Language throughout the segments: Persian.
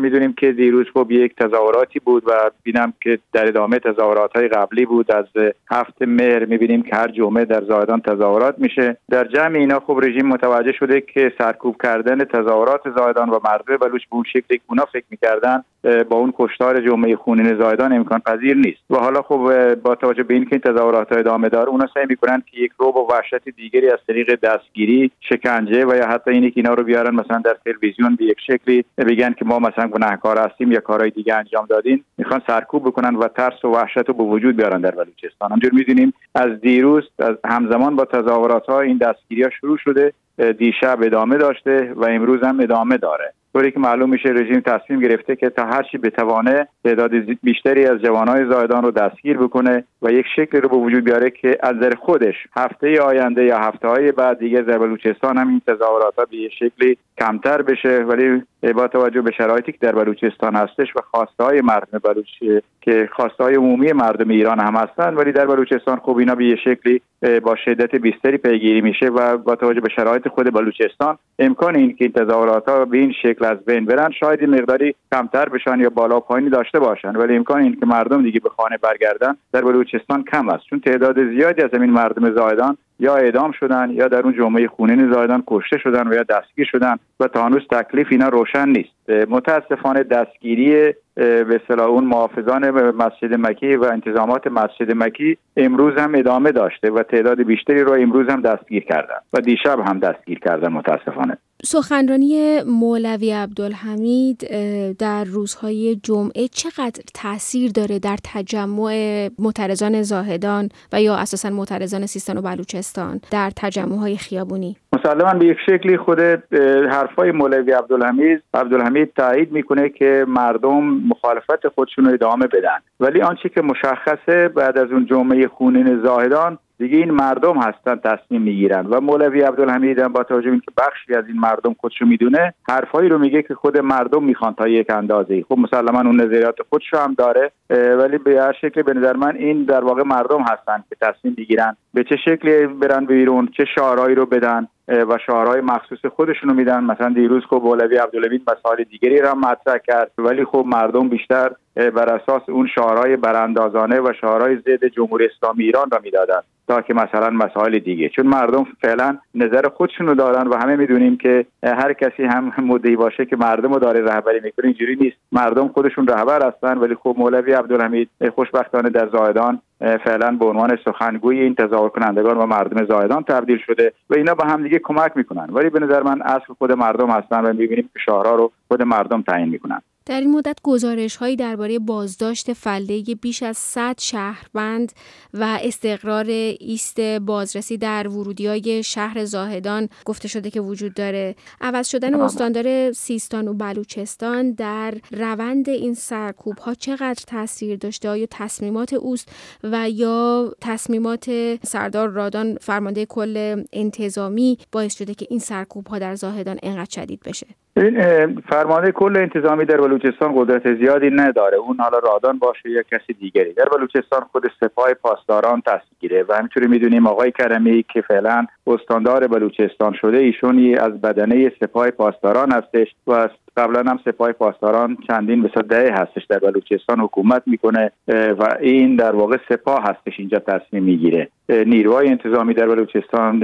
میدونیم که دیروز خب یک تظاهراتی بود و بینم که در ادامه تظاهرات‌های قبلی بود. از 7 مهر میبینیم که هر جمعه در زاهدان تظاهرات میشه. در جمع اینا خب رژیم متوجه شده که سرکوب کردن تظاهرات زاهدان و مردم بلوچ به اون شکلی که اونا فکر میکردن با اون کشتار جمعه خونین زاهدان امکان پذیر نیست. و حالا خب با توجه به اینکه این تظاهرات ادامه داره، اونا سعی میکنن که یک رعب و وحشت دیگری از طریق دستگیری، شکنجه و یا حتی اینکه اینا رو بیارن مثلا در تلویزیون به یک شکلی بگن که ما مثلا گناهکار هستیم یا کارهای دیگه انجام دادیم، میخوان سرکوب بکنن و ترس و وحشت رو به وجود بیارن در بلوچستان. همونجور میدونیم از دیروز از همزمان با تظاهرات‌ها این دستگیری‌ها شروع شده، دیشب ادامه داشته و امروز هم ادامه داره. طوری که معلوم میشه رژیم تصمیم گرفته که تا هر چی بتوانه تعداد بیشتری از جوانای زاهدان رو دستگیر بکنه و یک شکل رو به وجود بیاره که از نظر خودش هفته آینده یا هفته‌های بعد دیگه در بلوچستان هم این تظاهرات‌ها به یک شکلی کمتر بشه. ولی با توجه به شرایطی که در بلوچستان هستش و خواسته‌های مردم بلوچ که خواسته‌های عمومی مردم ایران هم هستن، ولی در بلوچستان خب اینا به یک شکلی با شدت بیشتری پیگیری میشه و با توجه به شرایط خود بلوچستان امکان این که این تظاهرات‌ها به این شکل از بین برن شاید این مقداری کمتر بشن یا بالا پایینی داشته باشن، ولی امکان این که مردم دیگه به خانه برگردن در بلوچستان کم است، چون تعداد زیادی از این مردم زاهدان یا اعدام شدن یا در اون جمعه خونین زاهدان کشته شدن و یا دستگیر شدن و تا هنوز تکلیف اینا روشن نیست. متاسفانه دستگیری به اصطلاح اون محافظان مسجد مکی و انتظامات مسجد مکی امروز هم ادامه داشته و تعداد بیشتری رو امروز هم دستگیر کردن و دیشب هم دستگیر کردن متاسفانه. سخنرانی مولوی عبدالحمید در روزهای جمعه چقدر تأثیر داره در تجمع معترضان زاهدان و یا اساساً معترضان سیستان و بلوچستان در تجمع‌های خیابونی؟ مسلماً به یک شکلی خود حرفای مولوی عبدالحمید تایید میکنه که مردم مخالفت خودشون رو ادامه بدن، ولی آنچه که مشخصه بعد از اون جمعه خونین زاهدان دیگه این مردم هستن تصمیم میگیرن و مولوی عبدالحمید هم با توجه به اینکه بخشی از این مردم خودشو میدونه حرفایی رو میگه که خود مردم میخوان تا یک اندازه‌ای. خب مسلماً اون نظریات خودشو هم داره، ولی به هر شکلی به نظر من این در واقع مردم هستن که تصمیم میگیرن به چه شکلی برن بیرون، چه شعارهایی رو بدن و شعارهای مخصوص خودشونو میدن. مثلا دیروز خب مولوی عبدالحمید مسائل دیگری را مطرح کرد، ولی خب مردم بیشتر بر اساس اون شعارهای براندازانه و شعارهای ضد جمهوری اسلامی ایران را میدادن تا که مثلا مسائل دیگه، چون مردم فعلا نظر خودشونو دارن و همه میدونیم که هر کسی هم مدعی باشه که مردم رو داره رهبری میکنه، اینجوری نیست. مردم خودشون رهبر هستن، ولی خب مولوی عبدالحمید خوشبختانه در زاهدان فعلا به عنوان سخنگوی این تظاهر کنندگان و مردم زاهدان تبدیل شده و اینا به هم دیگه کمک میکنن، ولی به نظر من اصل خود مردم هستن و میبینیم که شعارها رو خود مردم تعیین میکنن. در این مدت گزارش‌هایی درباره بازداشت فله بیش از 100 شهروند و استقرار ایست بازرسی در ورودی‌های شهر زاهدان گفته شده که وجود داره. عوض شدن استاندار سیستان و بلوچستان در روند این سرکوب‌ها چقدر تاثیر داشته؟ آیا تصمیمات اوست و یا تصمیمات سردار رادان فرمانده کل انتظامی باعث شده که این سرکوب‌ها در زاهدان اینقدر شدید بشه؟ این فرمانده کل انتظامی در بلوچستان قدرت زیادی نداره، اون حالا رادان باشه یا کسی دیگری. در بلوچستان خود سپاه پاسداران تصدیره و همینطوری میدونیم آقای کرمی که فعلا استاندار بلوچستان شده، ایشون از بدنه سپاه پاسداران هستش و قبلا هم سپاه پاسداران چندین به دهه هستش در بلوچستان حکومت میکنه و این در واقع سپاه هستش اینجا تصمیم میگیره. نیروهای انتظامی در بلوچستان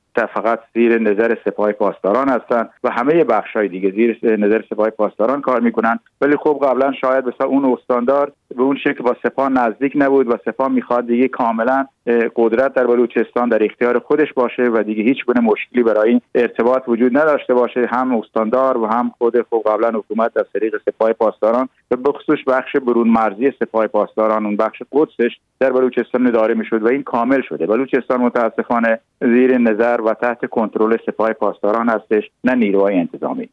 فقط زیر نظر سپاه پاسداران هستن و همه بخشای دیگه زیر نظر سپاه پاسداران کار میکنن، ولی خب قبلا شاید مثلا اون استاندار به اون شکل با سپاه نزدیک نبود و سپاه میخواد دیگه کاملا قدرت در بلوچستان در اختیار خودش باشه و دیگه هیچ گونه مشکلی برای این ارتباط وجود نداشته باشه، هم استاندار و هم خود قبلا حکومت از طریق سپاه پاسداران و به خصوص بخش برون مرزی سپاه پاسداران اون بخش قدسش در بلوچستان اداره میشد و این کامل شده. بلوچستان متاسفانه زیر نظر و تحت کنترل سپاه پاسداران هستش، نه نیروهای انتظامی.